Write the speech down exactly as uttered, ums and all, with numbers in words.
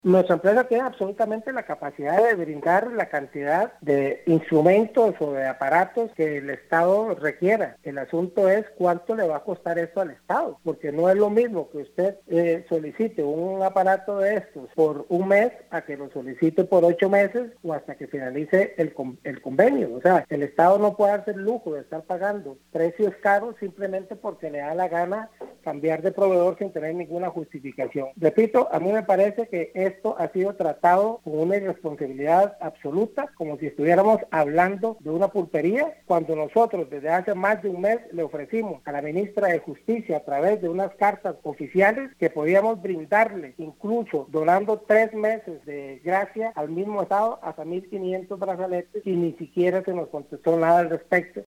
Nuestra empresa tiene absolutamente la capacidad de brindar la cantidad de instrumentos o de aparatos que el Estado requiera. El asunto es cuánto le va a costar esto al Estado, porque no es lo mismo que usted eh, solicite un aparato de estos por un mes a que lo solicite por ocho meses o hasta que finalice el, el convenio. O sea, el Estado no puede hacer lujo de estar pagando precios caros simplemente porque le da la gana cambiar de proveedor sin tener ninguna justificación. Repito, a mí me parece que esto ha sido tratado con una irresponsabilidad absoluta, como si estuviéramos hablando de una pulpería, cuando nosotros desde hace más de un mes le ofrecimos a la ministra de Justicia a través de unas cartas oficiales que podíamos brindarle, incluso donando tres meses de gracia al mismo Estado, hasta mil quinientos brazaletes, y ni siquiera se nos contestó nada al respecto,